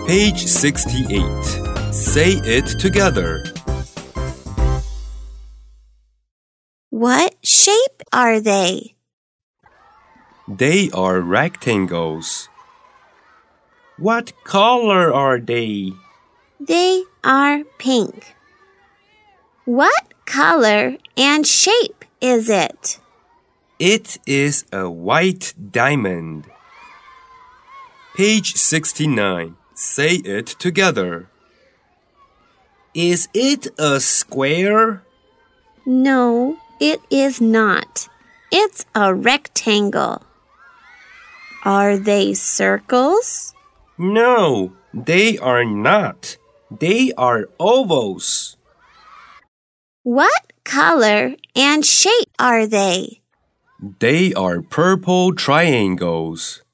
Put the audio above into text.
Page 68. Say it together. What shape are they? They are rectangles. What color are they? They are pink. What color and shape is it? It is a white diamond. Page 69. Say it together. Is it a square? No, it is not. It's a rectangle. Are they circles? No, they are not. They are ovals. What color and shape are they? They are purple triangles.